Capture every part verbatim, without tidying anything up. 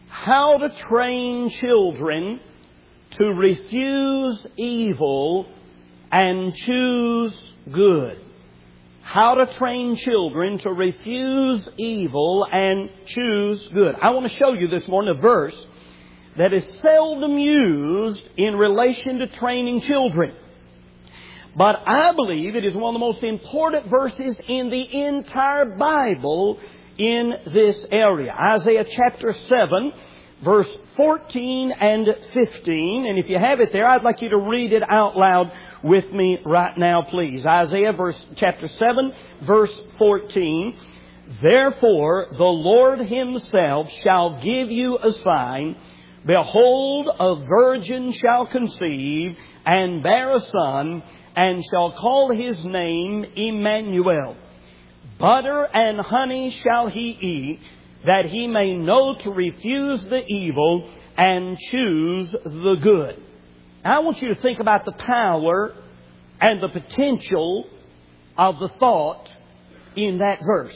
How to train children to refuse evil and choose good. How to train children to refuse evil and choose good. I want to show you this morning a verse that is seldom used in relation to training children. But I believe it is one of the most important verses in the entire Bible in this area. Isaiah chapter seven, verse fourteen and fifteen. And if you have it there, I'd like you to read it out loud with me right now, please. Isaiah verse, chapter seven, verse fourteen. Therefore, the Lord Himself shall give you a sign. Behold, a virgin shall conceive and bear a son, and shall call His name Emmanuel. Butter and honey shall He eat, that He may know to refuse the evil and choose the good. Now, I want you to think about the power and the potential of the thought in that verse.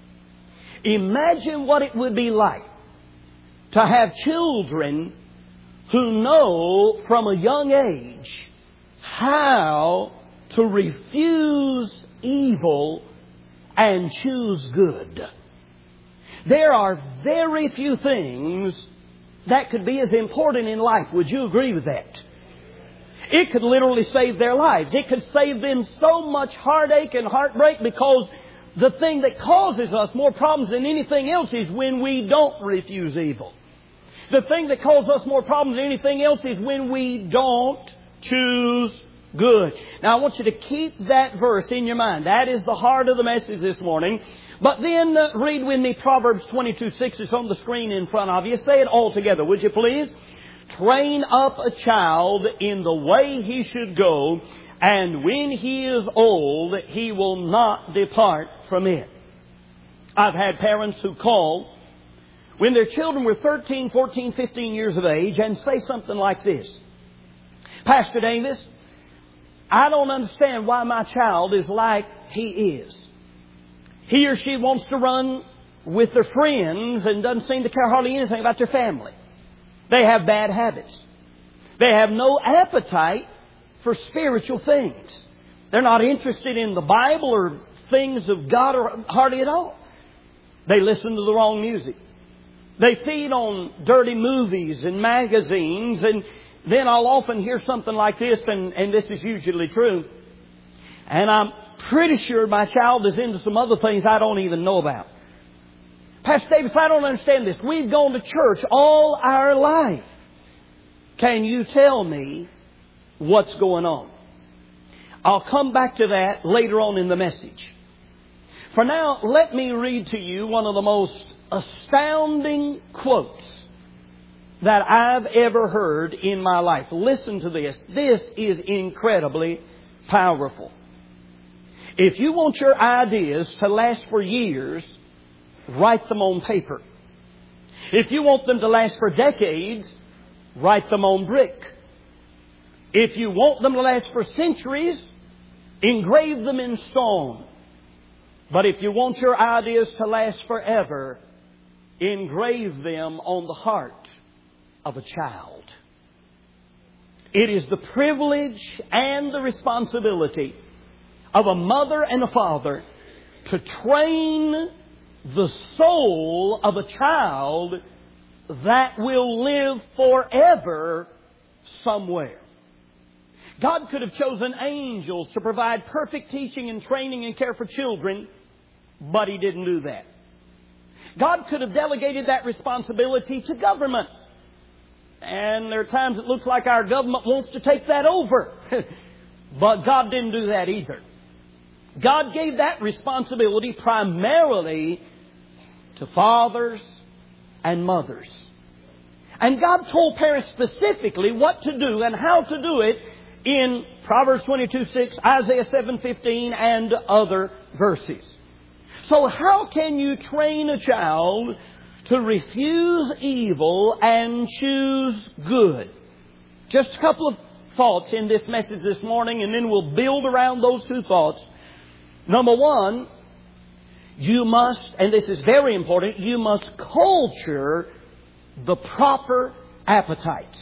Imagine what it would be like to have children who know from a young age how to refuse evil and choose good. There are very few things that could be as important in life. Would you agree with that? It could literally save their lives. It could save them so much heartache and heartbreak, because the thing that causes us more problems than anything else is when we don't refuse evil. The thing that causes us more problems than anything else is when we don't choose good. Now, I want you to keep that verse in your mind. That is the heart of the message this morning. But then uh, read with me Proverbs twenty-two six. It's on the screen in front of you. Say it all together, would you please? Train up a child in the way he should go, and when he is old, he will not depart from it. I've had parents who call when their children were thirteen, fourteen, fifteen years of age and say something like this: Pastor Davis, I don't understand why my child is like he is. He or she wants to run with their friends and doesn't seem to care hardly anything about their family. They have bad habits. They have no appetite for spiritual things. They're not interested in the Bible or things of God or hardly at all. They listen to the wrong music. They feed on dirty movies and magazines, and then I'll often hear something like this, and, and this is usually true. And I'm pretty sure my child is into some other things I don't even know about. Pastor Davis, I don't understand this. We've gone to church all our life. Can you tell me what's going on? I'll come back to that later on in the message. For now, let me read to you one of the most astounding quotes that I've ever heard in my life. Listen to this. This is incredibly powerful. If you want your ideas to last for years, write them on paper. If you want them to last for decades, write them on brick. If you want them to last for centuries, engrave them in stone. But if you want your ideas to last forever, engrave them on the heart of a child. It is the privilege and the responsibility of a mother and a father to train the soul of a child that will live forever somewhere. God could have chosen angels to provide perfect teaching and training and care for children, but He didn't do that. God could have delegated that responsibility to government. And there are times it looks like our government wants to take that over. But God didn't do that either. God gave that responsibility primarily to fathers and mothers. And God told parents specifically what to do and how to do it in Proverbs twenty-two six, Isaiah seven fifteen, and other verses. So how can you train a child to refuse evil and choose good? Just a couple of thoughts in this message this morning, and then we'll build around those two thoughts. Number one, you must, and this is very important, you must culture the proper appetites.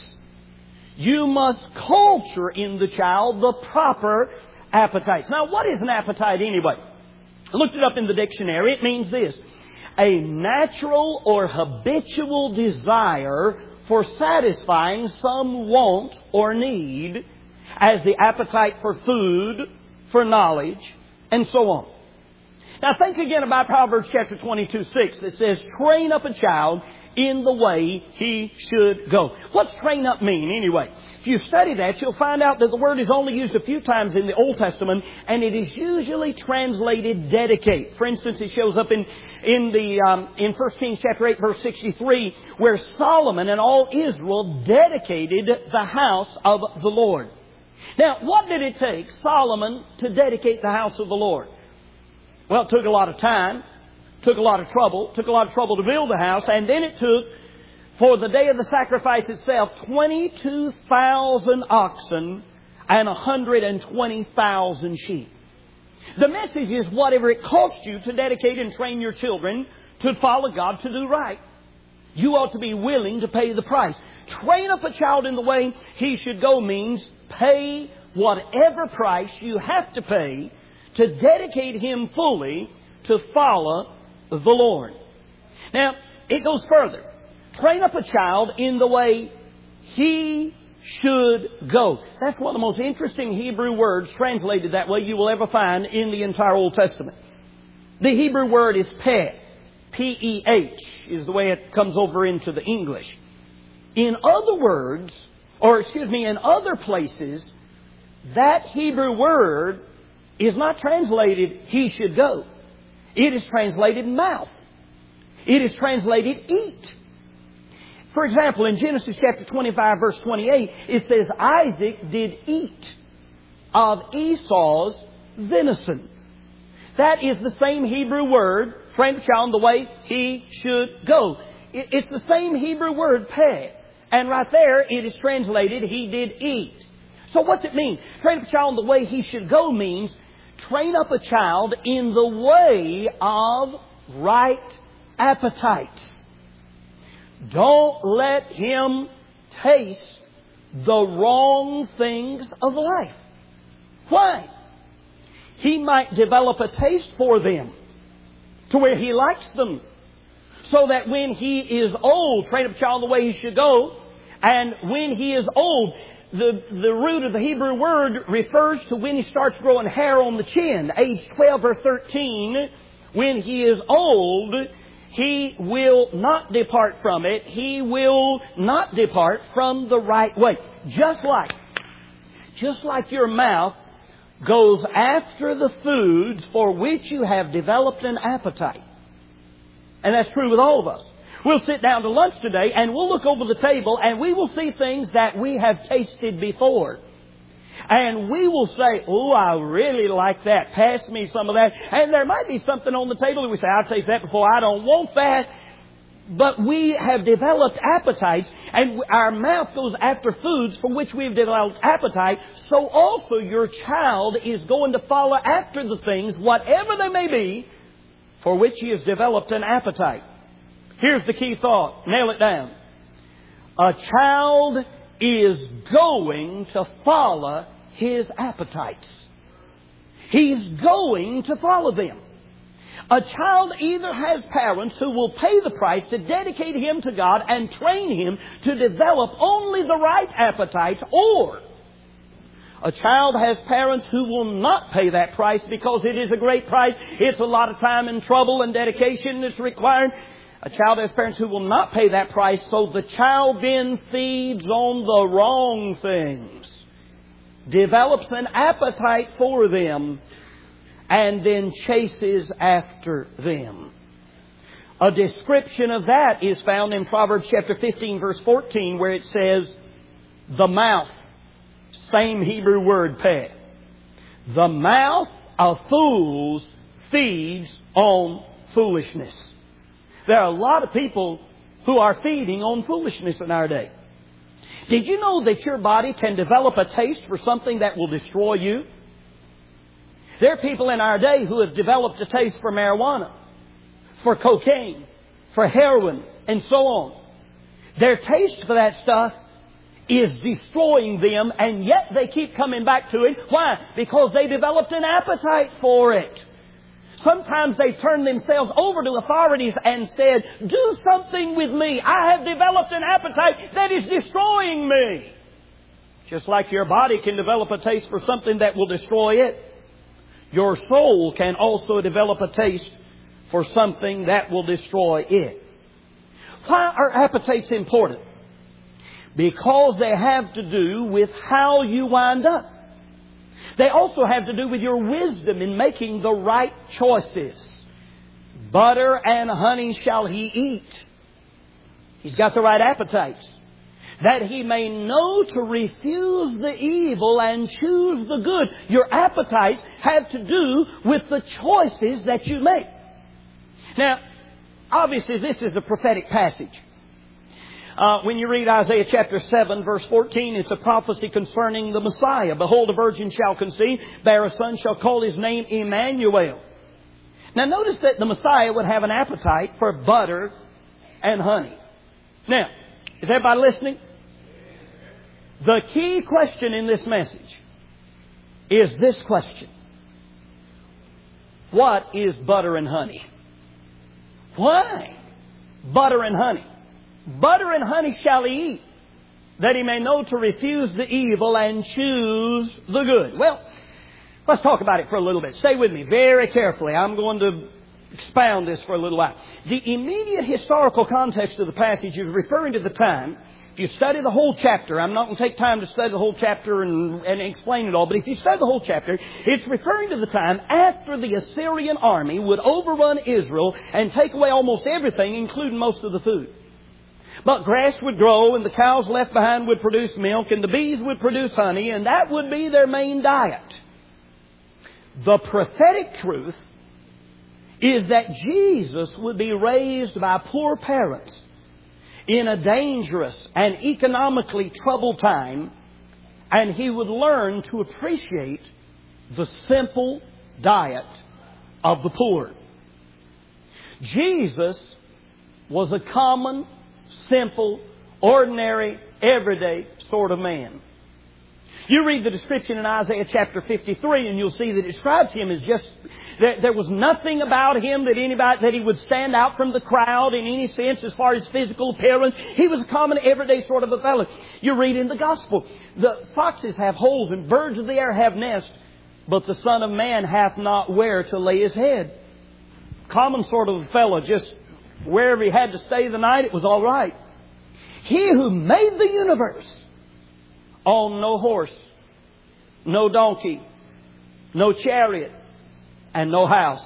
You must culture in the child the proper appetites. Now, what is an appetite anyway? I looked it up in the dictionary. It means this: a natural or habitual desire for satisfying some want or need, as the appetite for food, for knowledge, and so on. Now think again about Proverbs chapter twenty-two, six that says, train up a child in the way he should go. What's train up mean anyway? If you study that, you'll find out that the word is only used a few times in the Old Testament, and it is usually translated dedicate. For instance, it shows up in in the um, in First Kings chapter eight, verse sixty-three, where Solomon and all Israel dedicated the house of the Lord. Now, what did it take Solomon to dedicate the house of the Lord? Well, it took a lot of time, took a lot of trouble, took a lot of trouble to build the house, and then it took, for the day of the sacrifice itself, twenty-two thousand oxen and one hundred twenty thousand sheep. The message is whatever it costs you to dedicate and train your children to follow God, to do right, you ought to be willing to pay the price. Train up a child in the way he should go means pay whatever price you have to pay to dedicate him fully to follow the Lord. Now, it goes further. Train up a child in the way he should go. That's one of the most interesting Hebrew words translated that way you will ever find in the entire Old Testament. The Hebrew word is peh. P E H is the way it comes over into the English. In other words, or excuse me, in other places, that Hebrew word is not translated he should go. It is translated mouth. It is translated eat. For example, in Genesis chapter twenty-five, verse twenty-eight, it says, Isaac did eat of Esau's venison. That is the same Hebrew word, train the child the way he should go. It's the same Hebrew word, peh. And right there, it is translated, he did eat. So what's it mean? Train up a child the way he should go means train up a child in the way of right appetites. Don't let him taste the wrong things of life. Why? He might develop a taste for them to where he likes them, so that when he is old, train up a child the way he should go, and when he is old, the, the root of the Hebrew word refers to when he starts growing hair on the chin, age twelve or thirteen. When he is old, he will not depart from it. He will not depart from the right way. Just like, just like your mouth goes after the foods for which you have developed an appetite. And that's true with all of us. We'll sit down to lunch today and we'll look over the table and we will see things that we have tasted before. And we will say, oh, I really like that. Pass me some of that. And there might be something on the table and we say, I've tasted that before. I don't want that. But we have developed appetites, and our mouth goes after foods for which we've developed appetite. So also your child is going to follow after the things, whatever they may be, for which he has developed an appetite. Here's the key thought. Nail it down. A child is going to follow his appetites. He's going to follow them. A child either has parents who will pay the price to dedicate him to God and train him to develop only the right appetites, or a child has parents who will not pay that price because it is a great price. It's a lot of time and trouble and dedication that's required. A child has parents who will not pay that price, so the child then feeds on the wrong things, develops an appetite for them, and then chases after them. A description of that is found in Proverbs chapter fifteen, verse fourteen, where it says, the mouth, same Hebrew word, peh. The mouth of fools feeds on foolishness. There are a lot of people who are feeding on foolishness in our day. Did you know that your body can develop a taste for something that will destroy you? There are people in our day who have developed a taste for marijuana, for cocaine, for heroin, and so on. Their taste for that stuff is destroying them, and yet they keep coming back to it. Why? Because they developed an appetite for it. Sometimes they turn themselves over to authorities and said, do something with me. I have developed an appetite that is destroying me. Just like your body can develop a taste for something that will destroy it, your soul can also develop a taste for something that will destroy it. Why are appetites important? Because they have to do with how you wind up. They also have to do with your wisdom in making the right choices. Butter and honey shall he eat. He's got the right appetites. That he may know to refuse the evil and choose the good. Your appetites have to do with the choices that you make. Now, obviously this is a prophetic passage. Uh, when you read Isaiah chapter seven, verse fourteen, it's a prophecy concerning the Messiah. Behold, a virgin shall conceive, bear a son, shall call his name Emmanuel. Now notice that the Messiah would have an appetite for butter and honey. Now, is everybody listening? The key question in this message is this question. What is butter and honey? Why butter and honey? Butter and honey shall he eat, that he may know to refuse the evil and choose the good. Well, let's talk about it for a little bit. Stay with me very carefully. I'm going to expound this for a little while. The immediate historical context of the passage is referring to the time. If you study the whole chapter, I'm not going to take time to study the whole chapter and, and explain it all, but if you study the whole chapter, it's referring to the time after the Assyrian army would overrun Israel and take away almost everything, including most of the food. But grass would grow, and the cows left behind would produce milk, and the bees would produce honey, and that would be their main diet. The prophetic truth is that Jesus would be raised by poor parents in a dangerous and economically troubled time, and he would learn to appreciate the simple diet of the poor. Jesus was a common, simple, ordinary, everyday sort of man. You read the description in Isaiah chapter fifty-three and you'll see that it describes him as just, that there was nothing about him that anybody, that he would stand out from the crowd in any sense as far as physical appearance. He was a common, everyday sort of a fellow. You read in the gospel, the foxes have holes and birds of the air have nests, but the Son of Man hath not where to lay his head. Common sort of a fellow, just wherever he had to stay the night, it was all right. He who made the universe owned no horse, no donkey, no chariot, and no house.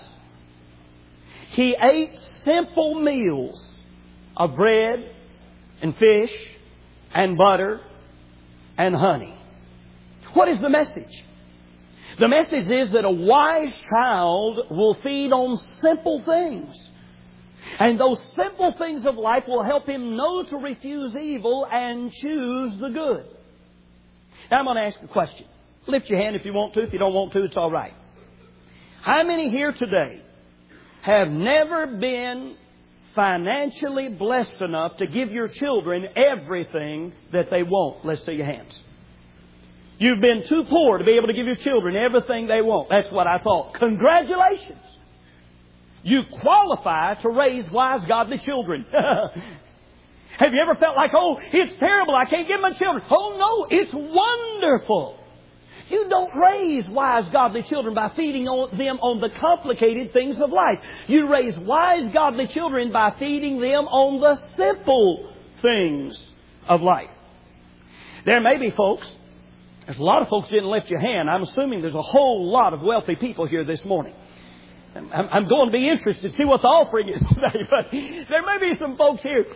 He ate simple meals of bread and fish and butter and honey. What is the message? The message is that a wise child will feed on simple things. And those simple things of life will help him know to refuse evil and choose the good. Now I'm going to ask a question. Lift your hand if you want to. If you don't want to, it's all right. How many here today have never been financially blessed enough to give your children everything that they want? Let's see your hands. You've been too poor to be able to give your children everything they want. That's what I thought. Congratulations. You qualify to raise wise, godly children. Have you ever felt like, oh, it's terrible, I can't give my children? Oh, no, it's wonderful. You don't raise wise, godly children by feeding them on the complicated things of life. You raise wise, godly children by feeding them on the simple things of life. There may be folks, there's a lot of folks didn't lift your hand. I'm assuming there's a whole lot of wealthy people here this morning. I'm going to be interested to see what the offering is today, but there may be some folks here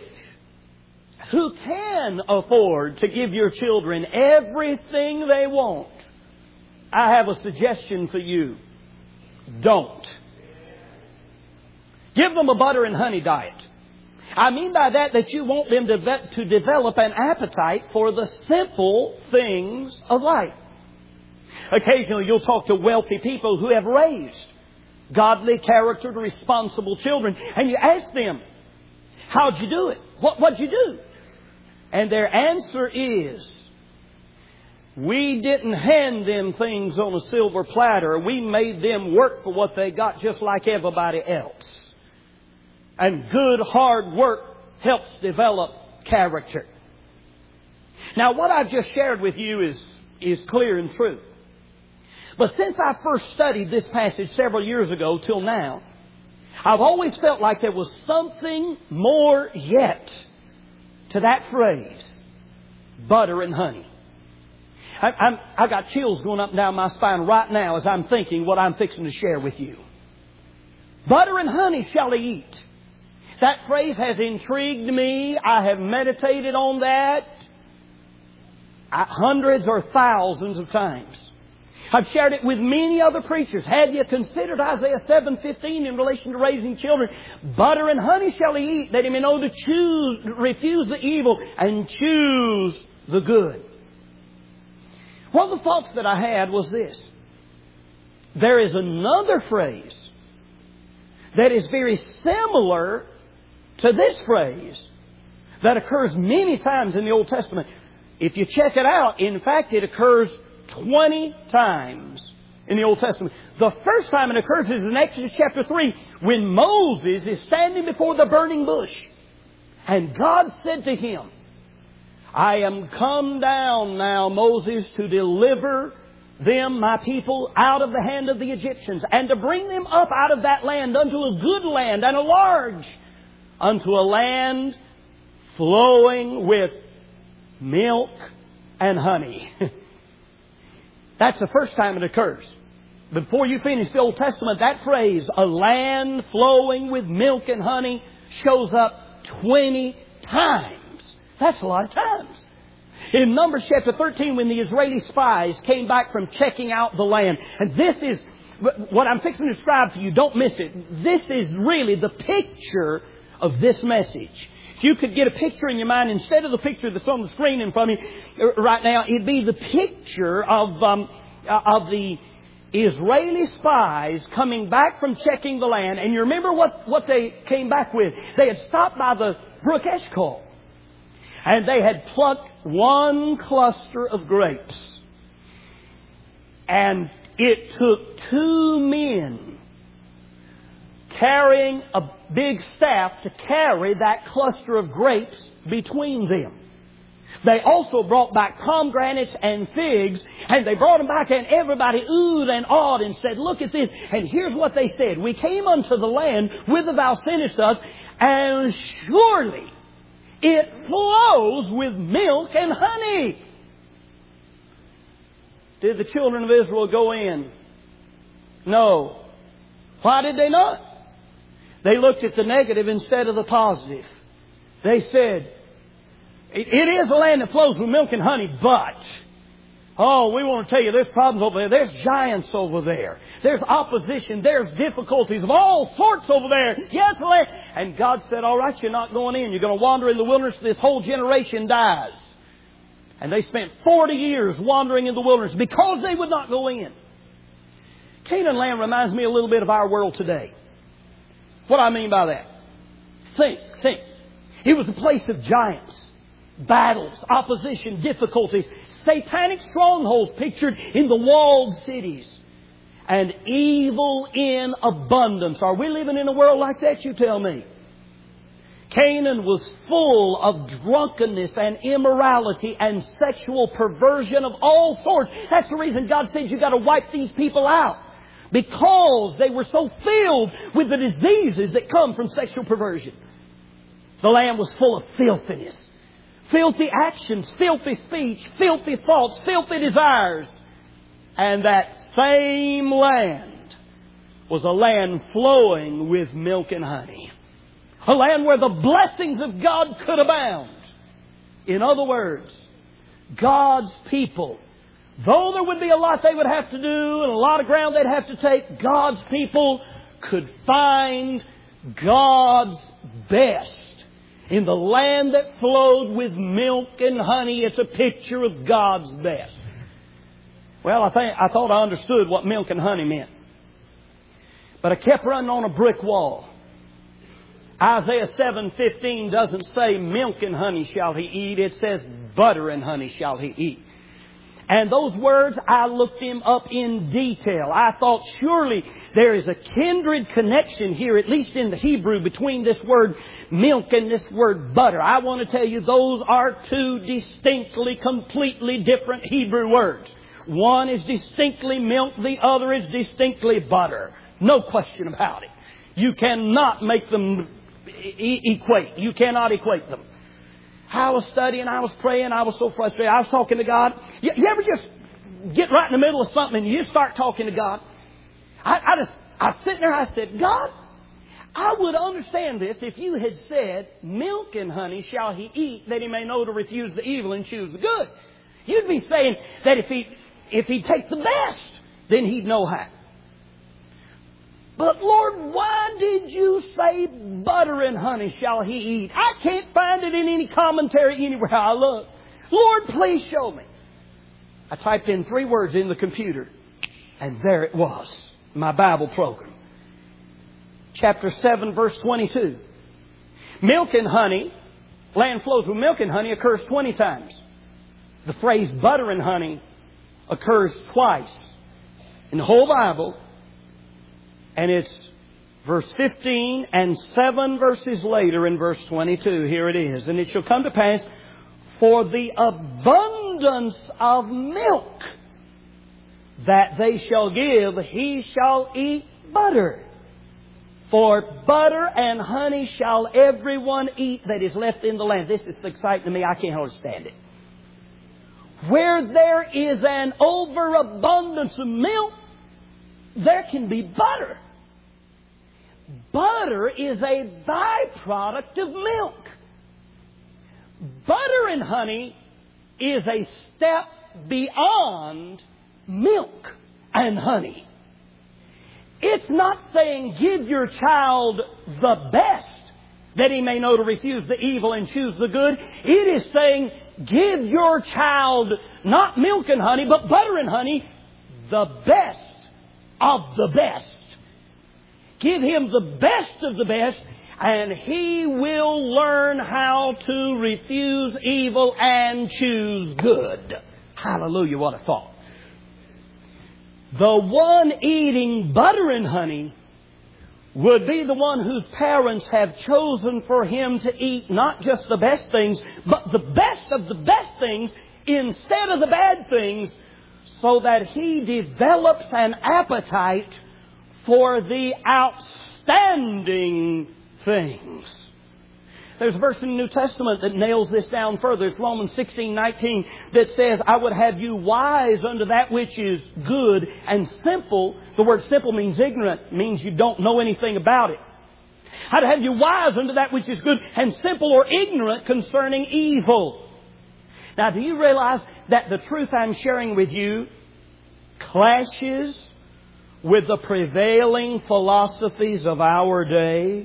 who can afford to give your children everything they want. I have a suggestion for you. Don't. Give them a butter and honey diet. I mean by that that you want them to, to develop an appetite for the simple things of life. Occasionally you'll talk to wealthy people who have raised godly, charactered, responsible children, and you ask them, how'd you do it? What, what'd you do? And their answer is, we didn't hand them things on a silver platter. We made them work for what they got just like everybody else. And good, hard work helps develop character. Now, what I've just shared with you is, is clear and true. But since I first studied this passage several years ago till now, I've always felt like there was something more yet to that phrase, butter and honey. I, I'm, I got chills going up and down my spine right now as I'm thinking what I'm fixing to share with you. Butter and honey shall he eat. That phrase has intrigued me. I have meditated on that hundreds or thousands of times. I've shared it with many other preachers. Have you considered Isaiah seven fifteen in relation to raising children? Butter and honey shall he eat, that he may know to choose, refuse the evil and choose the good. One of the thoughts that I had was this. There is another phrase that is very similar to this phrase that occurs many times in the Old Testament. If you check it out, in fact, it occurs twenty times in the Old Testament. The first time it occurs is in Exodus chapter three, when Moses is standing before the burning bush. And God said to him, I am come down now, Moses, to deliver them, my people, out of the hand of the Egyptians, and to bring them up out of that land unto a good land and a large, unto a land flowing with milk and honey. That's the first time it occurs. Before you finish the Old Testament, that phrase, a land flowing with milk and honey, shows up twenty times. That's a lot of times. In Numbers chapter thirteen, when the Israeli spies came back from checking out the land, and this is what I'm fixing to describe to you, don't miss it. This is really the picture of this message. If you could get a picture in your mind, instead of the picture that's on the screen in front of you right now, it'd be the picture of, um, of the Israeli spies coming back from checking the land. And you remember what, what they came back with? They had stopped by the brook Eshcol. And they had plucked one cluster of grapes. And it took two men carrying a big staff to carry that cluster of grapes between them. They also brought back pomegranates and figs, and they brought them back, and everybody oohed and awed and said, look at this. And here's what they said. We came unto the land whither thou sentest us, and surely it flows with milk and honey. Did the children of Israel go in? No. Why did they not? They looked at the negative instead of the positive. They said, it is a land that flows with milk and honey, but, oh, we want to tell you, there's problems over there. There's giants over there. There's opposition. There's difficulties of all sorts over there. Yes, land. And God said, all right, you're not going in. You're going to wander in the wilderness. This whole generation dies. And they spent forty years wandering in the wilderness because they would not go in. Canaan land reminds me a little bit of our world today. What do I mean by that? Think, think. It was a place of giants, battles, opposition, difficulties, satanic strongholds pictured in the walled cities, and evil in abundance. Are we living in a world like that, you tell me? Canaan was full of drunkenness and immorality and sexual perversion of all sorts. That's the reason God said you've got to wipe these people out. Because they were so filled with the diseases that come from sexual perversion. The land was full of filthiness. Filthy actions, filthy speech, filthy thoughts, filthy desires. And that same land was a land flowing with milk and honey. A land where the blessings of God could abound. In other words, God's people, though there would be a lot they would have to do and a lot of ground they'd have to take, God's people could find God's best in the land that flowed with milk and honey. It's a picture of God's best. Well, I think I thought I understood what milk and honey meant. But I kept running on a brick wall. Isaiah seven fifteen doesn't say milk and honey shall he eat. It says butter and honey shall he eat. And those words, I looked them up in detail. I thought surely there is a kindred connection here, at least in the Hebrew, between this word milk and this word butter. I want to tell you those are two distinctly, completely different Hebrew words. One is distinctly milk, the other is distinctly butter. No question about it. You cannot make them e- equate. You cannot equate them. I was studying, I was praying, I was so frustrated. I was talking to God. You, you ever just get right in the middle of something and you start talking to God? I, I just, I was sitting there, I said, God, I would understand this if you had said, milk and honey shall he eat, that he may know to refuse the evil and choose the good. You'd be saying that if he, if he'd take the best, then he'd know how. But Lord, why did you say butter and honey shall he eat? I can't find it in any commentary anywhere I look. Lord, please show me. I typed in three words in the computer, and there it was, my Bible program. Chapter seven, verse twenty-two. Milk and honey, land flows with milk and honey, occurs twenty times. The phrase butter and honey occurs twice in the whole Bible. And it's verse fifteen and seven verses later in verse twenty-two. Here it is. And it shall come to pass, for the abundance of milk that they shall give, he shall eat butter. For butter and honey shall everyone eat that is left in the land. This is exciting to me. I can't understand it. Where there is an overabundance of milk, there can be butter. Butter is a byproduct of milk. Butter and honey is a step beyond milk and honey. It's not saying give your child the best that he may know to refuse the evil and choose the good. It is saying give your child not milk and honey, but butter and honey, the best of the best. Give him the best of the best, and he will learn how to refuse evil and choose good. Hallelujah, what a thought. The one eating butter and honey would be the one whose parents have chosen for him to eat not just the best things, but the best of the best things instead of the bad things, so that he develops an appetite for the outstanding things. There's a verse in the New Testament that nails this down further. It's Romans sixteen nineteen that says, I would have you wise unto that which is good and simple. The word simple means ignorant, means you don't know anything about it. I'd have you wise unto that which is good and simple or ignorant concerning evil. Now, do you realize that the truth I'm sharing with you clashes with the prevailing philosophies of our day?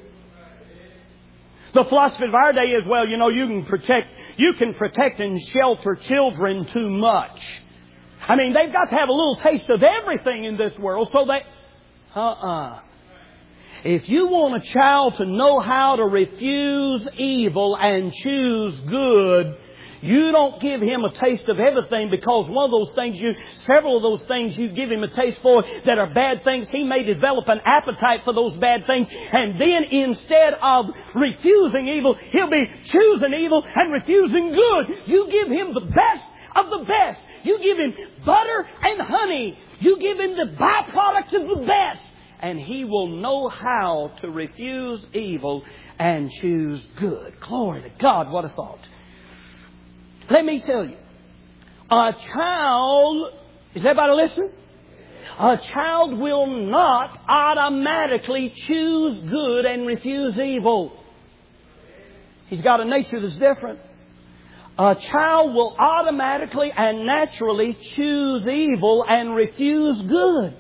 The philosophy of our day is, well, you know, you can protect, you can protect and shelter children too much. I mean, they've got to have a little taste of everything in this world, so they, uh-uh. If you want a child to know how to refuse evil and choose good, you don't give him a taste of everything, because one of those things you, several of those things you give him a taste for that are bad things, he may develop an appetite for those bad things. And then instead of refusing evil, he'll be choosing evil and refusing good. You give him the best of the best. You give him butter and honey. You give him the byproduct of the best. And he will know how to refuse evil and choose good. Glory to God, what a thought. Let me tell you, a child, is everybody listening? A child will not automatically choose good and refuse evil. He's got a nature that's different. A child will automatically and naturally choose evil and refuse good.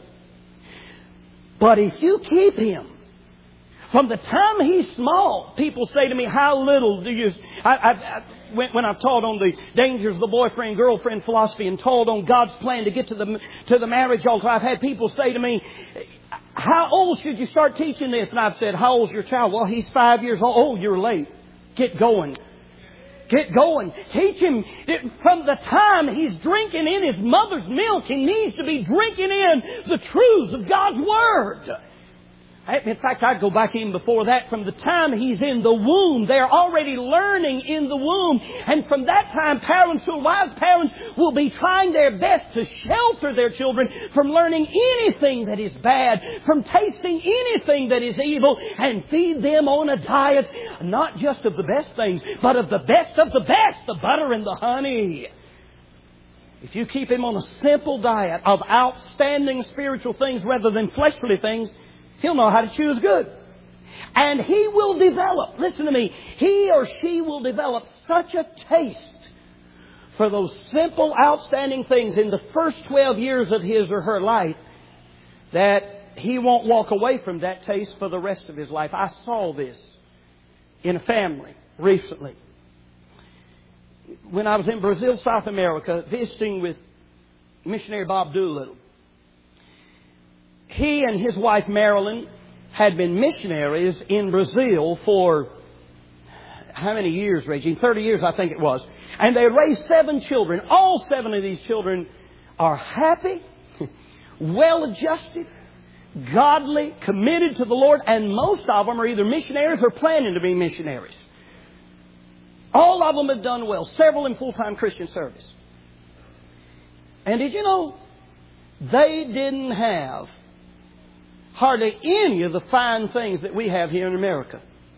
But if you keep him, from the time he's small, people say to me, how little do you... I, I, I, When, when I've taught on the dangers of the boyfriend-girlfriend philosophy and taught on God's plan to get to the to the marriage altar, I've had people say to me, how old should you start teaching this? And I've said, how old's your child? Well, he's five years old. Oh, you're late. Get going. Get going. Teach him that from the time he's drinking in his mother's milk, he needs to be drinking in the truths of God's Word. In fact, I'd go back even before that. From the time he's in the womb, they're already learning in the womb. And from that time, parents who are wise parents will be trying their best to shelter their children from learning anything that is bad, from tasting anything that is evil, and feed them on a diet not just of the best things, but of the best of the best, the butter and the honey. If you keep him on a simple diet of outstanding spiritual things rather than fleshly things, he'll know how to choose good. And he will develop, listen to me, he or she will develop such a taste for those simple, outstanding things in the first twelve years of his or her life that he won't walk away from that taste for the rest of his life. I saw this in a family recently. When I was in Brazil, South America, visiting with missionary Bob Doolittle. He and his wife Marilyn had been missionaries in Brazil for how many years, Regine? thirty years, I think it was. And they had raised seven children. All seven of these children are happy, well-adjusted, godly, committed to the Lord, and most of them are either missionaries or planning to be missionaries. All of them have done well, several in full-time Christian service. And did you know, they didn't have hardly any of the fine things that we have here in America.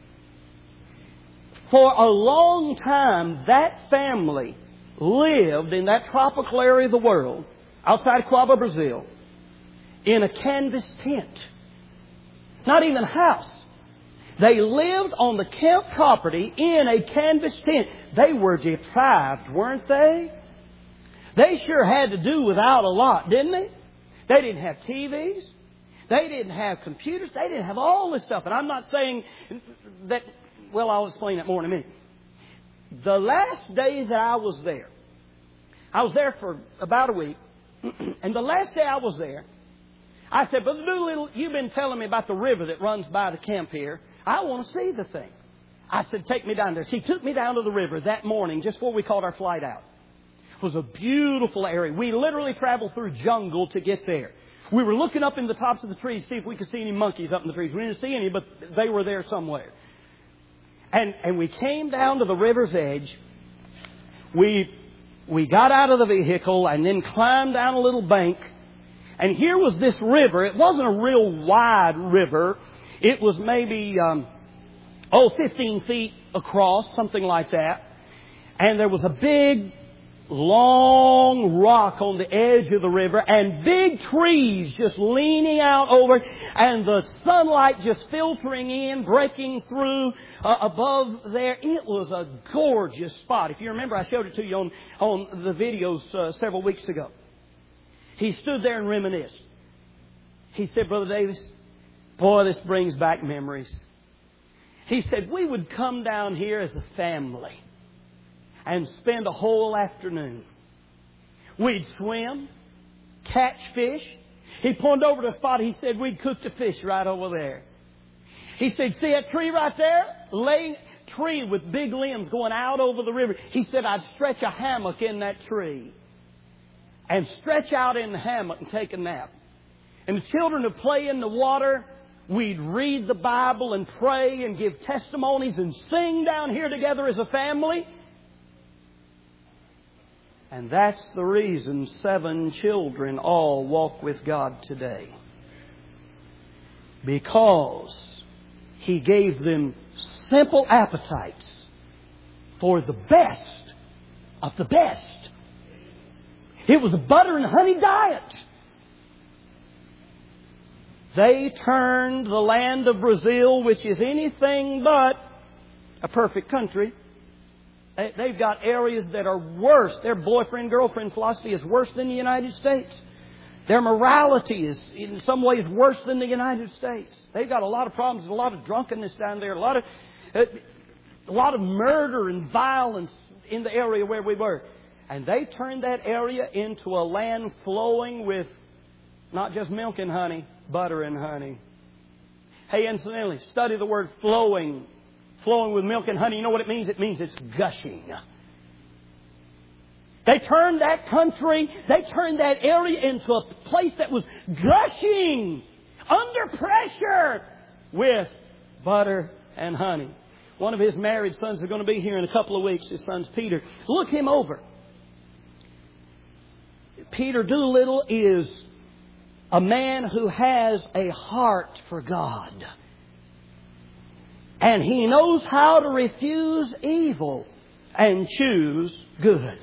For a long time, that family lived in that tropical area of the world, outside Cuaba, Brazil, in a canvas tent. Not even a house. They lived on the camp property in a canvas tent. They were deprived, weren't they? They sure had to do without a lot, didn't they? They didn't have T Vs. They didn't have computers. They didn't have all this stuff. And I'm not saying that, well, I'll explain that more in a minute. The last days that I was there, I was there for about a week. And the last day I was there, I said, Brother Doolittle, you've been telling me about the river that runs by the camp here. I want to see the thing. I said, take me down there. She took me down to the river that morning just before we called our flight out. It was a beautiful area. We literally traveled through jungle to get there. We were looking up in the tops of the trees to see if we could see any monkeys up in the trees. We didn't see any, but they were there somewhere. And and we came down to the river's edge. We we got out of the vehicle and then climbed down a little bank. And here was this river. It wasn't a real wide river. It was maybe, um, oh, fifteen feet across, something like that. And there was a big, long rock on the edge of the river and big trees just leaning out over and the sunlight just filtering in, breaking through uh, above there. It was a gorgeous spot. If you remember, I showed it to you on, on the videos uh, several weeks ago. He stood there and reminisced. He said, Brother Davis, boy, this brings back memories. He said, we would come down here as a family and spend a whole afternoon. We'd swim, catch fish. He pointed over to a spot. He said, we'd cook the fish right over there. He said, see that tree right there? Laying tree with big limbs going out over the river. He said, I'd stretch a hammock in that tree and stretch out in the hammock and take a nap. And the children would play in the water. We'd read the Bible and pray and give testimonies and sing down here together as a family. And that's the reason seven children all walk with God today. Because He gave them simple appetites for the best of the best. It was a butter and honey diet. They turned the land of Brazil, which is anything but a perfect country. They've got areas that are worse. Their boyfriend-girlfriend philosophy is worse than the United States. Their morality is in some ways worse than the United States. They've got a lot of problems, a lot of drunkenness down there, a lot of a lot of murder and violence in the area where we were. And they turned that area into a land flowing with not just milk and honey, butter and honey. Hey, incidentally, study the word flowing. Flowing with milk and honey. You know what it means? It means it's gushing. They turned that country, they turned that area into a place that was gushing under pressure with butter and honey. One of his married sons are going to be here in a couple of weeks. His son's Peter. Look him over. Peter Doolittle is a man who has a heart for God. And he knows how to refuse evil and choose good.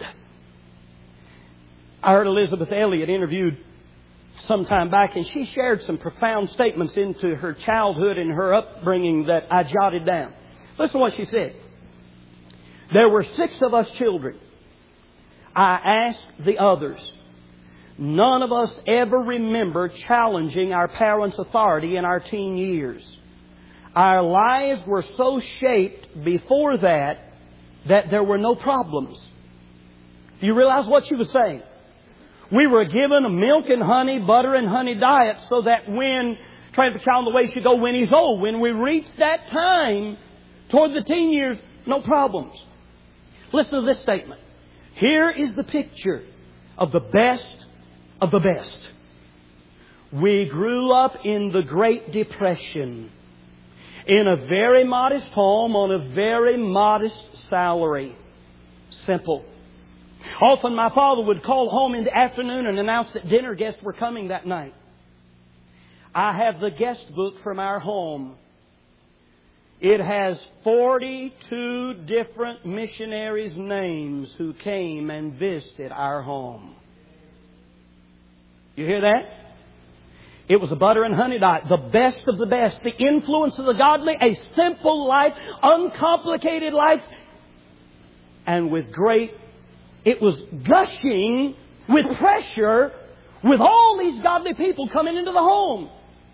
I heard Elizabeth Elliot interviewed some time back, and she shared some profound statements into her childhood and her upbringing that I jotted down. Listen to what she said. There were six of us children. I asked the others. None of us ever remember challenging our parents' authority in our teen years. Our lives were so shaped before that that there were no problems. Do you realize what she was saying? We were given a milk and honey, butter and honey diet so that when, train up a child in the way he should go when he's old, when we reach that time toward the teen years, no problems. Listen to this statement. Here is the picture of the best of the best. We grew up in the Great Depression in a very modest home on a very modest salary. Simple. Often my father would call home in the afternoon and announce that dinner guests were coming that night. I have the guest book from our home. It has forty-two different missionaries' names who came and visited our home. You hear that? It was a butter and honey diet, the best of the best, the influence of the godly, a simple life, uncomplicated life, and with great, it was gushing with pressure with all these godly people coming into the home.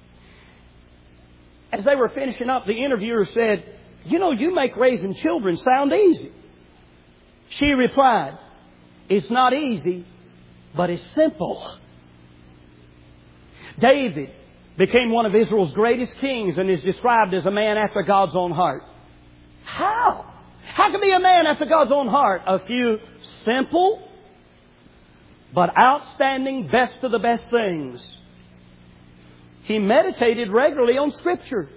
As they were finishing up, the interviewer said, "You know, you make raising children sound easy." She replied, "It's not easy, but it's simple." David became one of Israel's greatest kings and is described as a man after God's own heart. How? How can be a man after God's own heart? A few simple but outstanding best of the best things. He meditated regularly on Scripture.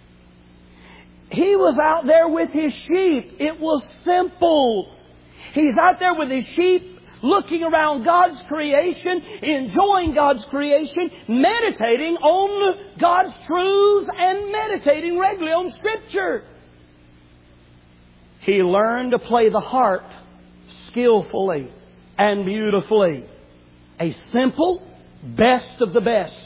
He was out there with his sheep. It was simple. He's out there with his sheep, looking around God's creation, enjoying God's creation, meditating on God's truths and meditating regularly on Scripture. He learned to play the harp skillfully and beautifully. A simple, best of the best.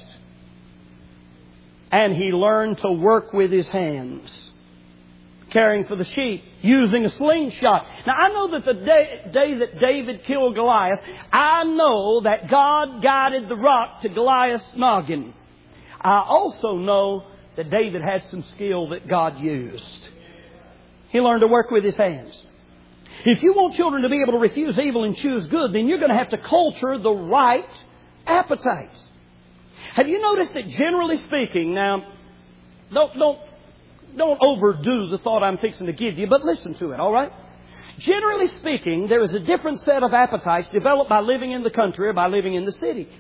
And he learned to work with his hands, caring for the sheep, using a slingshot. Now, I know that the day, day that David killed Goliath, I know that God guided the rock to Goliath's noggin. I also know that David had some skill that God used. He learned to work with his hands. If you want children to be able to refuse evil and choose good, then you're going to have to culture the right appetites. Have you noticed that generally speaking, now, don't, don't, don't overdo the thought I'm fixing to give you, but listen to it, all right? Generally speaking, there is a different set of appetites developed by living in the country or by living in the city.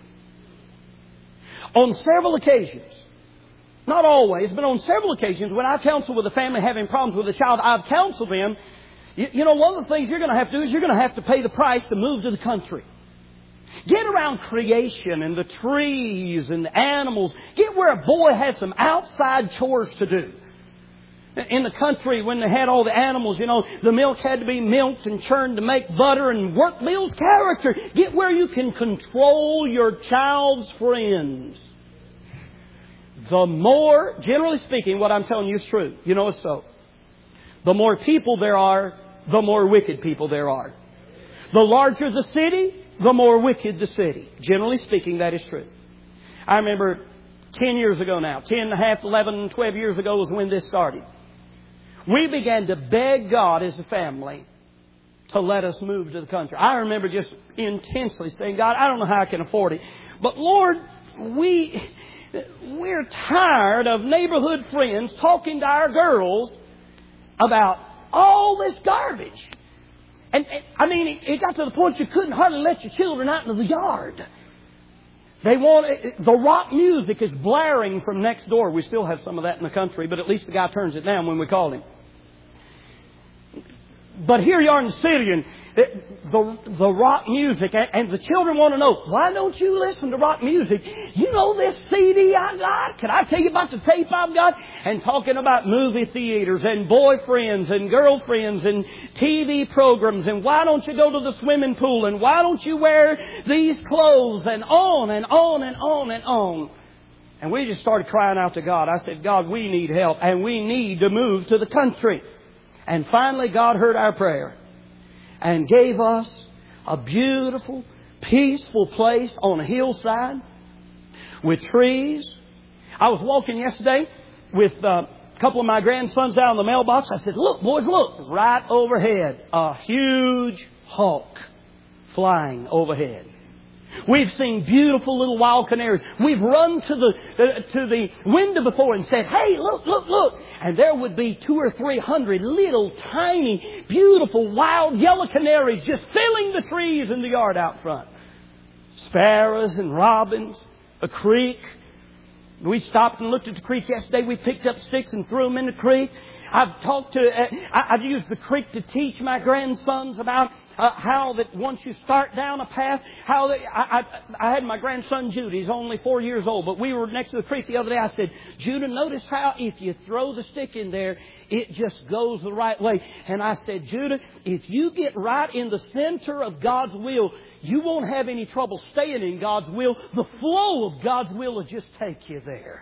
On several occasions, not always, but on several occasions, when I've counseled with a family having problems with a child, I've counseled them, you, you know, one of the things you're going to have to do is you're going to have to pay the price to move to the country. Get around creation and the trees and the animals. Get where a boy had some outside chores to do. In the country, when they had all the animals, you know, the milk had to be milked and churned to make butter, and work builds character. Get where you can control your child's friends. The more, generally speaking, what I'm telling you is true. You know it's so. The more people there are, the more wicked people there are. The larger the city, the more wicked the city. Generally speaking, that is true. I remember ten years ago now, ten and a half, eleven, twelve years ago was when this started. We began to beg God as a family to let us move to the country. I remember just intensely saying, "God, I don't know how I can afford it, but Lord, we We're tired of neighborhood friends talking to our girls about all this garbage. And, and I mean, it, it got to the point you couldn't hardly let your children out into the yard. They want the rock music is blaring from next door. We still have some of that in the country, but at least the guy turns it down when we call him. But here you are in the city, and the, the rock music, and the children want to know, why don't you listen to rock music? You know this C D I got? Can I tell you about the tape I've got? And talking about movie theaters and boyfriends and girlfriends and T V programs, and why don't you go to the swimming pool, and why don't you wear these clothes, and on and on and on and on. And we just started crying out to God. I said, God, we need help, and we need to move to the country. And finally, God heard our prayer and gave us a beautiful, peaceful place on a hillside with trees. I was walking yesterday with uh, a couple of my grandsons down in the mailbox. I said, look, boys, look, right overhead, a huge hawk flying overhead. We've seen beautiful little wild canaries. We've run to the uh, to the window before and said, hey, look, look, look. And there would be two or three hundred little, tiny, beautiful, wild yellow canaries just filling the trees in the yard out front. Sparrows and robins, a creek. We stopped and looked at the creek yesterday. We picked up sticks and threw them in the creek. I've talked to, uh, I've used the creek to teach my grandsons about uh, how that once you start down a path, how they, I, I, I had my grandson Judah, he's only four years old, but we were next to the creek the other day. I said, Judah, notice how if you throw the stick in there, it just goes the right way. And I said, Judah, if you get right in the center of God's will, you won't have any trouble staying in God's will. The flow of God's will will just take you there.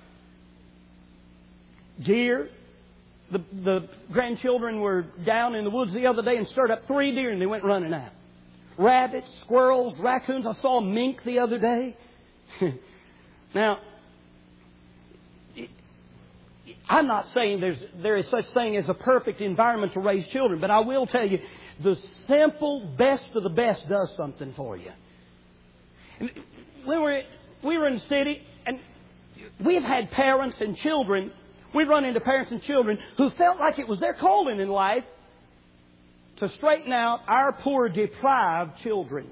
Deer. The, the grandchildren were down in the woods the other day and stirred up three deer and they went running out. Rabbits, squirrels, raccoons. I saw a mink the other day. Now, I'm not saying there's, there is such thing as a perfect environment to raise children, but I will tell you, the simple best of the best does something for you. We were, we were in the city, and we've had parents and children. We run into parents and children who felt like it was their calling in life to straighten out our poor, deprived children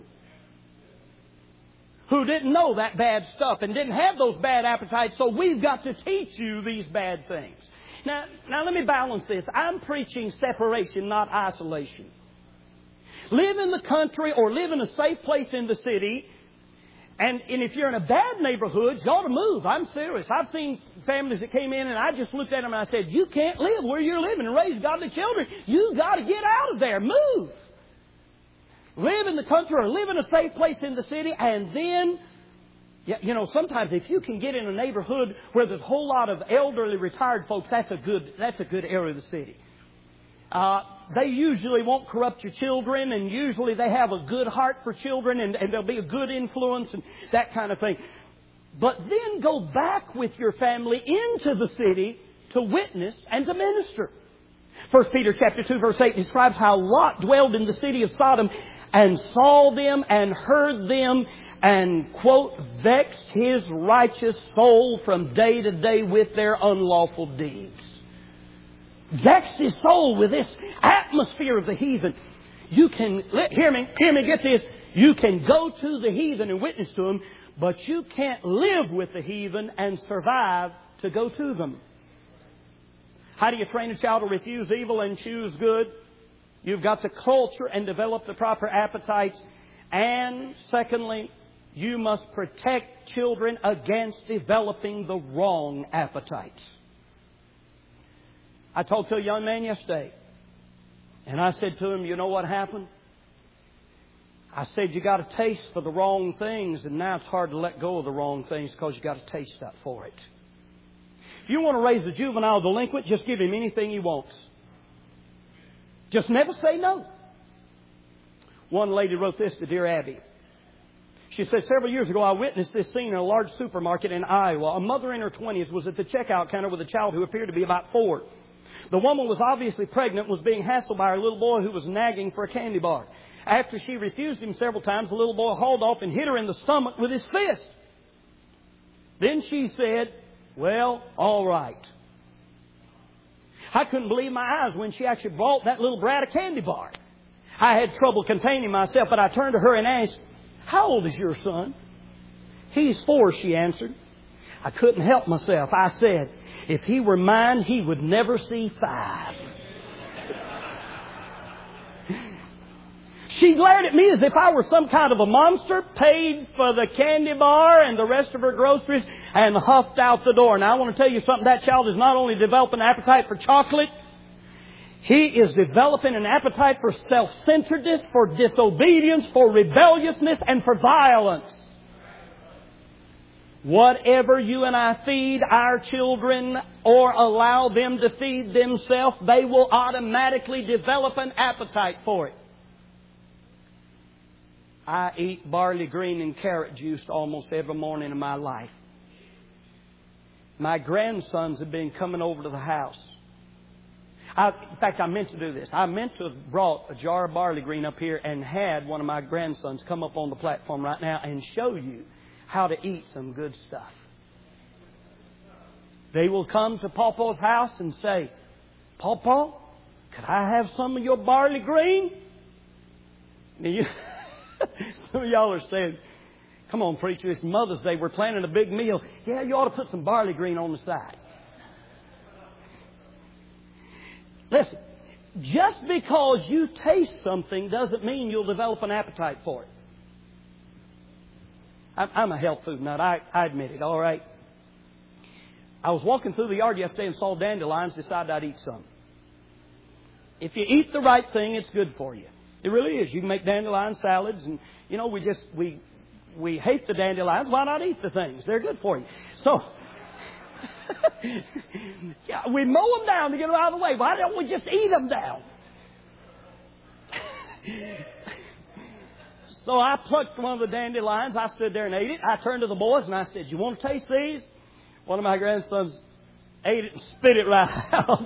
who didn't know that bad stuff and didn't have those bad appetites, so we've got to teach you these bad things. Now, now let me balance this. I'm preaching separation, not isolation. Live in the country or live in a safe place in the city. And, and if you're in a bad neighborhood, you ought to move. I'm serious. I've seen families that came in and I just looked at them and I said, you can't live where you're living and raise godly children. You've got to get out of there. Move. Live in the country or live in a safe place in the city. And then, you know, sometimes if you can get in a neighborhood where there's a whole lot of elderly retired folks, that's a good, that's a good area of the city. Uh, they usually won't corrupt your children, and usually they have a good heart for children, and, and they'll be a good influence and that kind of thing. But then go back with your family into the city to witness and to minister. First Peter chapter two verse eight describes how Lot dwelled in the city of Sodom and saw them and heard them and, quote, vexed his righteous soul from day to day with their unlawful deeds. Vexed his soul with this atmosphere of the heathen. You can, hear me, hear me, get this. You can go to the heathen and witness to them, but you can't live with the heathen and survive to go to them. How do you train a child to refuse evil and choose good? You've got to culture and develop the proper appetites. And secondly, you must protect children against developing the wrong appetites. I talked to a young man yesterday, and I said to him, you know what happened? I said, you got a taste for the wrong things, and now it's hard to let go of the wrong things because you got a taste for it. If you want to raise a juvenile delinquent, just give him anything he wants. Just never say no. One lady wrote this to Dear Abby. She said, several years ago, I witnessed this scene in a large supermarket in Iowa. A mother in her twenties was at the checkout counter with a child who appeared to be about four. The woman was obviously pregnant and was being hassled by her little boy who was nagging for a candy bar. After she refused him several times, the little boy hauled off and hit her in the stomach with his fist. Then she said, well, all right. I couldn't believe my eyes when she actually brought that little brat a candy bar. I had trouble containing myself, but I turned to her and asked, how old is your son? He's four, she answered. I couldn't help myself. I said, if he were mine, he would never see five. She glared at me as if I were some kind of a monster, paid for the candy bar and the rest of her groceries, and huffed out the door. Now, I want to tell you something. That child is not only developing an appetite for chocolate, he is developing an appetite for self-centeredness, for disobedience, for rebelliousness, and for violence. Whatever you and I feed our children or allow them to feed themselves, they will automatically develop an appetite for it. I eat barley green and carrot juice almost every morning of my life. My grandsons have been coming over to the house. I, in fact, I meant to do this. I meant to have brought a jar of barley green up here and had one of my grandsons come up on the platform right now and show you how to eat some good stuff. They will come to Pawpaw's house and say, Pawpaw, could I have some of your barley green? Now, you, some of y'all are saying, come on, preacher, it's Mother's Day. We're planning a big meal. Yeah, you ought to put some barley green on the side. Listen, just because you taste something doesn't mean you'll develop an appetite for it. I'm a health food nut. I, I admit it, all right? I was walking through the yard yesterday and saw dandelions, decided I'd eat some. If you eat the right thing, it's good for you. It really is. You can make dandelion salads, and, you know, we just, we we hate the dandelions. Why not eat the things? They're good for you. So, yeah, we mow them down to get them out of the way. Why don't we just eat them down? So I plucked one of the dandelions. I stood there and ate it. I turned to the boys and I said, you want to taste these? One of my grandsons ate it and spit it right out.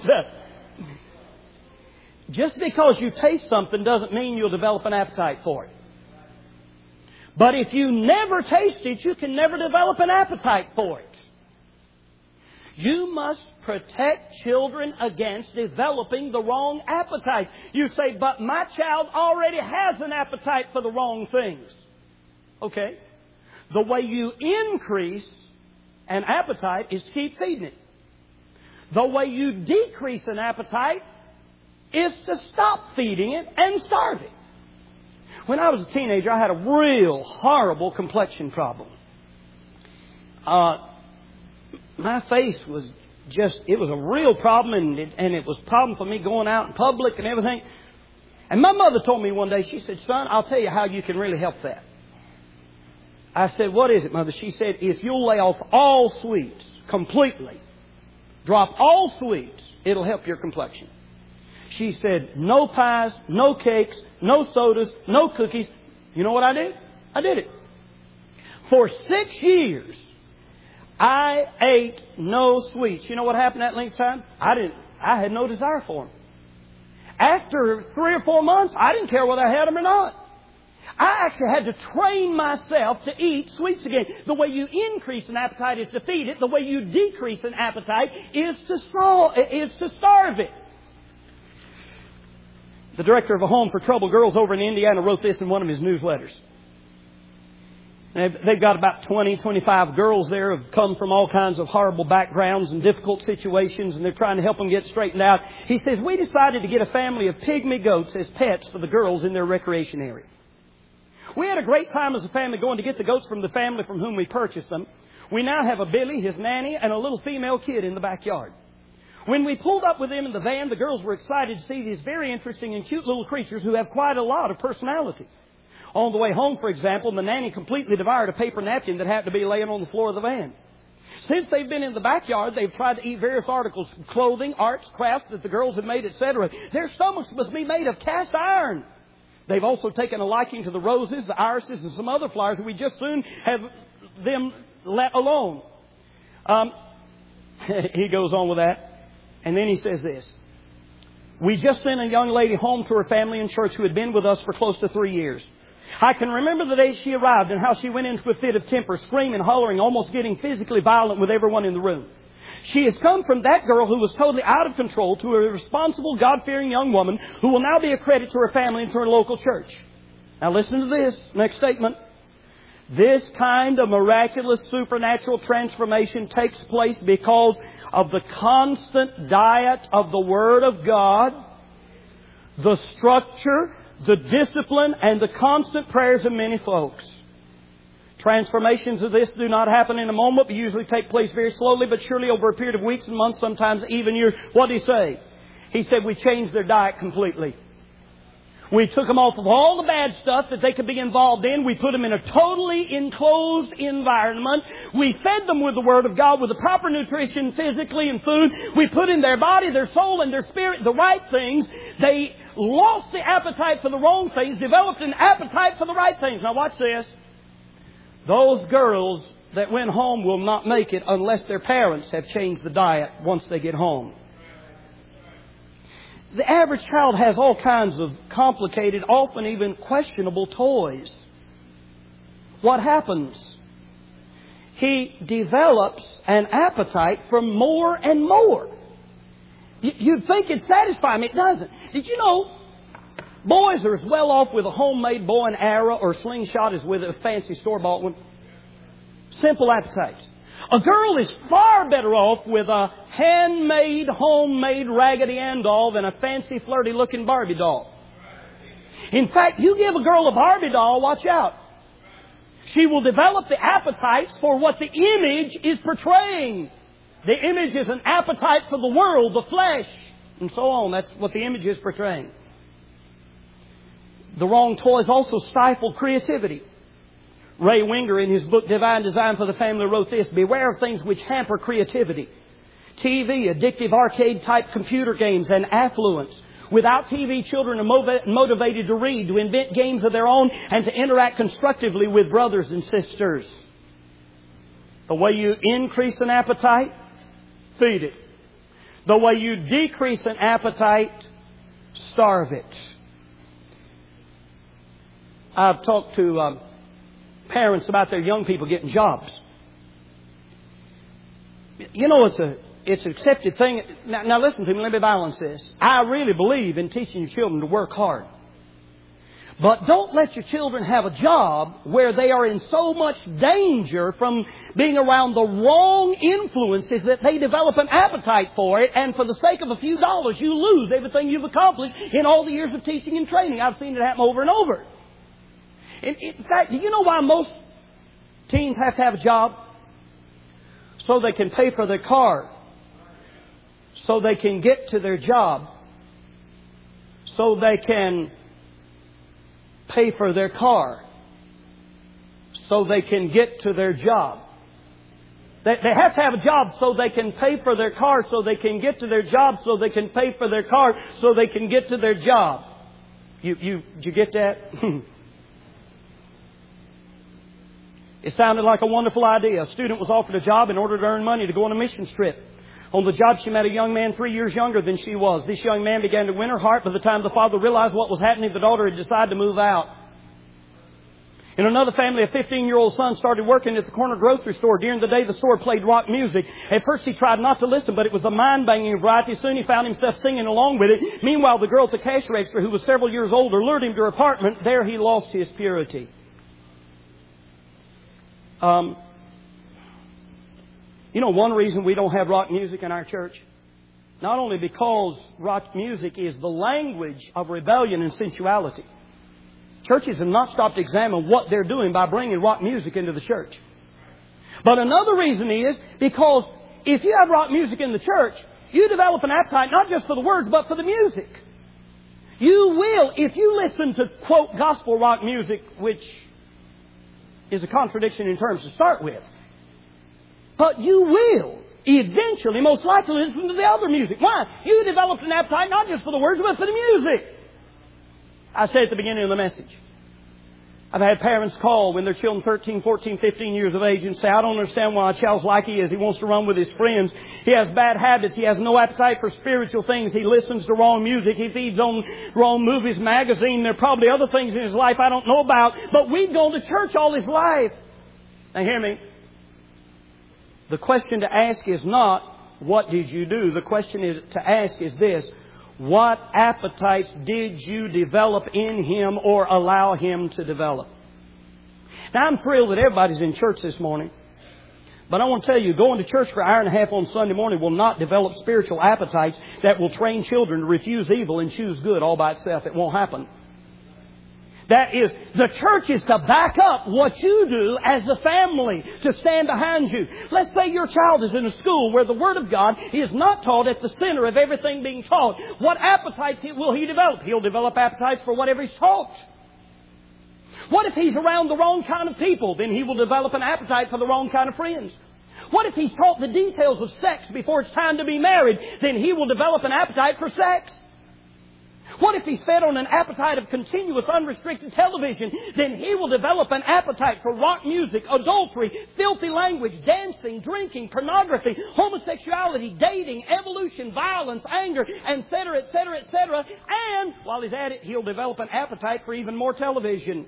Just because you taste something doesn't mean you'll develop an appetite for it. But if you never taste it, you can never develop an appetite for it. You must protect children against developing the wrong appetites. You say, but my child already has an appetite for the wrong things. Okay. The way you increase an appetite is to keep feeding it. The way you decrease an appetite is to stop feeding it and starve it. When I was a teenager, I had a real horrible complexion problem. Uh, my face was just, it was a real problem, and it, and it was a problem for me going out in public and everything. And my mother told me one day, she said, son, I'll tell you how you can really help that. I said, what is it, Mother? She said, if you'll lay off all sweets completely, drop all sweets, it'll help your complexion. She said, no pies, no cakes, no sodas, no cookies. You know what I did? I did it. For six years, I ate no sweets. You know what happened that length of time? I didn't. I had no desire for them. After three or four months, I didn't care whether I had them or not. I actually had to train myself to eat sweets again. The way you increase an appetite is to feed it. The way you decrease an appetite is to starve, is to starve it. The director of a home for troubled girls over in Indiana wrote this in one of his newsletters. They've got about twenty, twenty-five girls there who have come from all kinds of horrible backgrounds and difficult situations, and they're trying to help them get straightened out. He says, we decided to get a family of pygmy goats as pets for the girls in their recreation area. We had a great time as a family going to get the goats from the family from whom we purchased them. We now have a Billy, his nanny, and a little female kid in the backyard. When we pulled up with them in the van, the girls were excited to see these very interesting and cute little creatures who have quite a lot of personality. On the way home, for example, the nanny completely devoured a paper napkin that happened to be laying on the floor of the van. Since they've been in the backyard, they've tried to eat various articles, clothing, arts, crafts that the girls had made, et cetera. Their stomachs must be made of cast iron. They've also taken a liking to the roses, the irises, and some other flowers that we just soon have them let alone. Um, he goes on with that. And then he says this. We just sent a young lady home to her family in church who had been with us for close to three years. I can remember the day she arrived and how she went into a fit of temper, screaming, hollering, almost getting physically violent with everyone in the room. She has come from that girl who was totally out of control to a responsible, God-fearing young woman who will now be a credit to her family and to her local church. Now listen to this next statement. This kind of miraculous supernatural transformation takes place because of the constant diet of the Word of God, the structure, the discipline, and the constant prayers of many folks. Transformations of this do not happen in a moment, but usually take place very slowly, but surely over a period of weeks and months, sometimes even years. What did he say? He said we changed their diet completely. We took them off of all the bad stuff that they could be involved in. We put them in a totally enclosed environment. We fed them with the Word of God, with the proper nutrition physically and food. We put in their body, their soul, and their spirit the right things. They lost the appetite for the wrong things, developed an appetite for the right things. Now watch this. Those girls that went home will not make it unless their parents have changed the diet once they get home. The average child has all kinds of complicated, often even questionable toys. What happens? He develops an appetite for more and more. You'd think it'd satisfy him. It doesn't. Did you know boys are as well off with a homemade bow and arrow or slingshot as with a fancy store-bought one? Simple appetites. A girl is far better off with a handmade, homemade Raggedy Ann doll than a fancy, flirty-looking Barbie doll. In fact, you give a girl a Barbie doll, watch out. She will develop the appetites for what the image is portraying. The image is an appetite for the world, the flesh, and so on. That's what the image is portraying. The wrong toys also stifle creativity. Ray Winger, in his book Divine Design for the Family, wrote this: beware of things which hamper creativity. T V, addictive arcade-type computer games, and affluence. Without T V, children are motivated to read, to invent games of their own, and to interact constructively with brothers and sisters. The way you increase an appetite, feed it. The way you decrease an appetite, starve it. I've talked to um, parents about their young people getting jobs. You know, it's a it's an accepted thing. Now, now listen to me, let me balance this. I really believe in teaching your children to work hard. But don't let your children have a job where they are in so much danger from being around the wrong influences that they develop an appetite for it, and for the sake of a few dollars you lose everything you've accomplished in all the years of teaching and training. I've seen it happen over and over. In, in fact, do you know why most teens have to have a job? So they can pay for their car. So they can get to their job. So they can pay for their car. So they can get to their job. They, they have to have a job so they can pay for their car, so they can get to their job, so they can pay for their car, so they can get to their job. You, you, did you get that? It sounded like a wonderful idea. A student was offered a job in order to earn money to go on a mission trip. On the job, she met a young man three years younger than she was. This young man began to win her heart. By the time the father realized what was happening, the daughter had decided to move out. In another family, a fifteen-year-old son started working at the corner grocery store. During the day, the store played rock music. At first, he tried not to listen, but it was a mind-banging variety. Soon, he found himself singing along with it. Meanwhile, the girl at the cash register, who was several years older, lured him to her apartment. There, he lost his purity. Um, you know, one reason we don't have rock music in our church, not only because rock music is the language of rebellion and sensuality. Churches have not stopped to examine what they're doing by bringing rock music into the church. But another reason is because if you have rock music in the church, you develop an appetite not just for the words, but for the music. You will, if you listen to, quote, gospel rock music, which is a contradiction in terms to start with. But you will eventually, most likely, listen to the other music. Why? You developed an appetite not just for the words, but for the music. I said at the beginning of the message, I've had parents call when their children thirteen, fourteen, fifteen years of age and say, I don't understand why a child's like he is. He wants to run with his friends. He has bad habits. He has no appetite for spiritual things. He listens to wrong music. He feeds on wrong movies, magazine. There are probably other things in his life I don't know about. But we've gone to church all his life. Now hear me. The question to ask is not, what did you do? The question is to ask is this. What appetites did you develop in him or allow him to develop? Now, I'm thrilled that everybody's in church this morning. But I want to tell you, going to church for an hour and a half on Sunday morning will not develop spiritual appetites that will train children to refuse evil and choose good all by itself. It won't happen. That is, the church is to back up what you do as a family, to stand behind you. Let's say your child is in a school where the Word of God is not taught at the center of everything being taught. What appetites will he develop? He'll develop appetites for whatever he's taught. What if he's around the wrong kind of people? Then he will develop an appetite for the wrong kind of friends. What if he's taught the details of sex before it's time to be married? Then he will develop an appetite for sex. What if he's fed on an appetite of continuous unrestricted television? Then he will develop an appetite for rock music, adultery, filthy language, dancing, drinking, pornography, homosexuality, dating, evolution, violence, anger, et cetera, et cetera, et cetera. And while he's at it, he'll develop an appetite for even more television.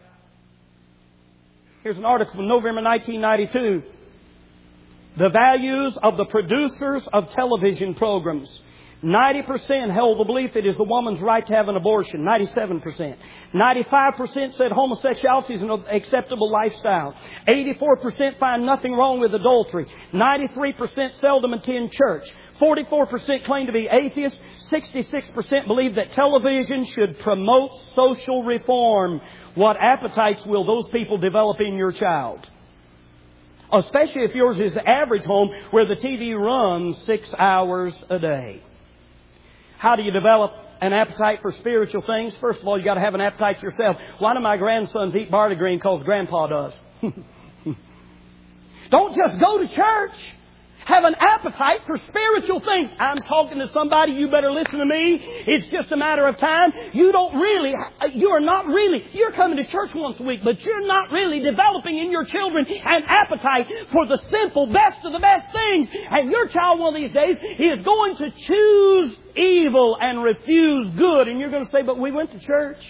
Here's an article from November nineteen ninety-two. The values of the producers of television programs. ninety percent held the belief it is the woman's right to have an abortion. ninety-seven percent. ninety-five percent said homosexuality is an acceptable lifestyle. eighty-four percent find nothing wrong with adultery. ninety-three percent seldom attend church. forty-four percent claim to be atheists. sixty-six percent believe that television should promote social reform. What appetites will those people develop in your child? Especially if yours is the average home where the T V runs six hours a day. How do you develop an appetite for spiritual things? First of all, you've got to have an appetite yourself. Why do my grandsons eat barley green? Because Grandpa does. Don't just go to church. Have an appetite for spiritual things. I'm talking to somebody, you better listen to me. It's just a matter of time. You don't really, you are not really, you're coming to church once a week, but you're not really developing in your children an appetite for the simple, best of the best things. And your child one of these days, he is going to choose evil and refuse good. And you're going to say, but we went to church.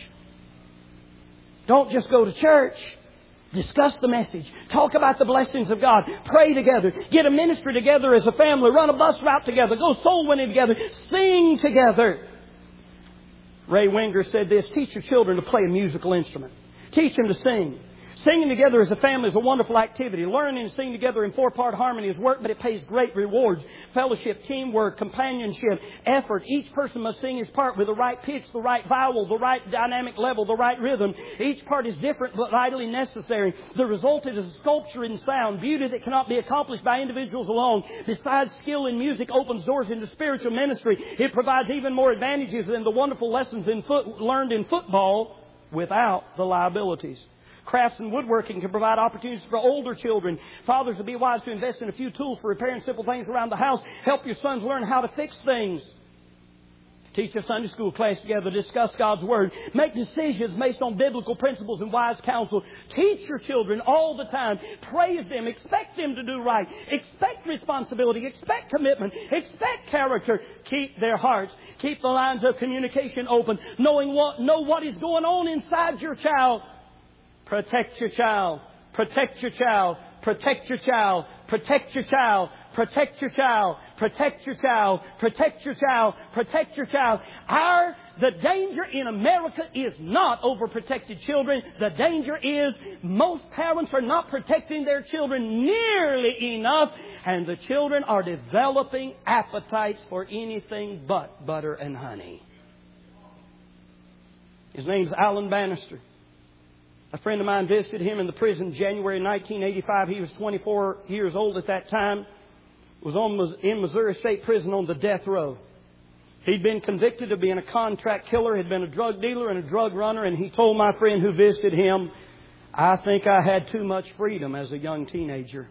Don't just go to church. Discuss the message. Talk about the blessings of God. Pray together. Get a ministry together as a family. Run a bus route together. Go soul winning together. Sing together. Ray Winger said this. Teach your children to play a musical instrument. Teach them to sing. Singing together as a family is a wonderful activity. Learning and singing together in four-part harmony is work, but it pays great rewards. Fellowship, teamwork, companionship, effort. Each person must sing his part with the right pitch, the right vowel, the right dynamic level, the right rhythm. Each part is different but vitally necessary. The result is a sculpture in sound, beauty that cannot be accomplished by individuals alone. Besides, skill in music opens doors into spiritual ministry. It provides even more advantages than the wonderful lessons in foot, learned in football without the liabilities. Crafts and woodworking can provide opportunities for older children. Fathers will be wise to invest in a few tools for repairing simple things around the house. Help your sons learn how to fix things. Teach a Sunday school class together. Discuss God's Word. Make decisions based on biblical principles and wise counsel. Teach your children all the time. Praise them. Expect them to do right. Expect responsibility. Expect commitment. Expect character. Keep their hearts. Keep the lines of communication open. Knowing what, know what is going on inside your child. Protect your child. Protect your child. Protect your child. Protect your child. Protect your child. Protect your child. Protect your child. Protect your child. Our, the danger in America is not overprotected children. The danger is most parents are not protecting their children nearly enough. And the children are developing appetites for anything but butter and honey. His name's Alan Bannister. A friend of mine visited him in the prison January nineteen eighty-five. He was twenty-four years old at that time. Was on, in Missouri State Prison on the death row. He'd been convicted of being a contract killer, had been a drug dealer and a drug runner, and he told my friend who visited him, I think I had too much freedom as a young teenager.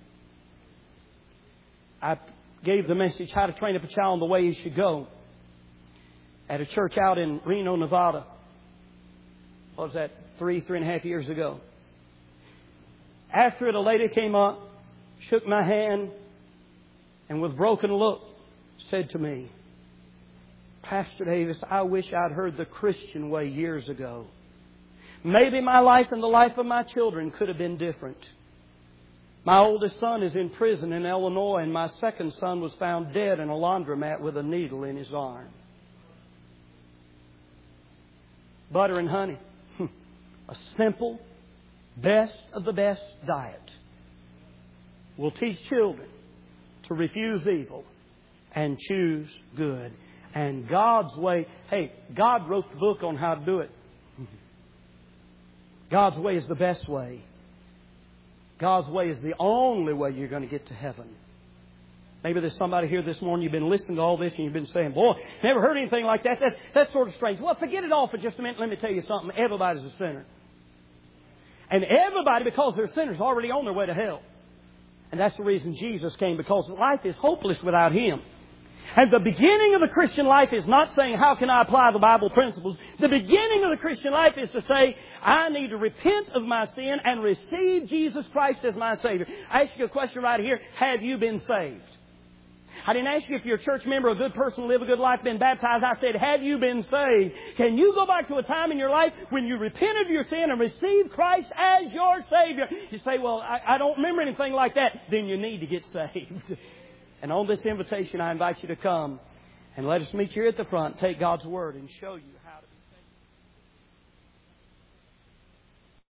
I gave the message, how to train up a child in the way he should go, at a church out in Reno, Nevada. what was that, three, three and a half years ago. After it, a lady came up, shook my hand, and with broken look said to me, Pastor Davis, I wish I'd heard the Christian way years ago. Maybe my life and the life of my children could have been different. My oldest son is in prison in Illinois, and my second son was found dead in a laundromat with a needle in his arm. Butter and honey. A simple, best of the best diet will teach children to refuse evil and choose good. And God's way, hey, God wrote the book on how to do it. God's way is the best way. God's way is the only way you're going to get to heaven. Maybe there's somebody here this morning, you've been listening to all this and you've been saying, boy, never heard anything like that. That's, that's sort of strange. Well, forget it all for just a minute. Let me tell you something. Everybody's a sinner. And everybody, because they're sinners, is already on their way to hell. And that's the reason Jesus came, because life is hopeless without Him. And the beginning of the Christian life is not saying, how can I apply the Bible principles? The beginning of the Christian life is to say, I need to repent of my sin and receive Jesus Christ as my Savior. I ask you a question right here. Have you been saved? I didn't ask you if you're a church member, a good person, live a good life, been baptized. I said, have you been saved? Can you go back to a time in your life when you repented of your sin and received Christ as your Savior? You say, well, I, I don't remember anything like that. Then you need to get saved. And on this invitation, I invite you to come and let us meet you here at the front, take God's Word and show you how to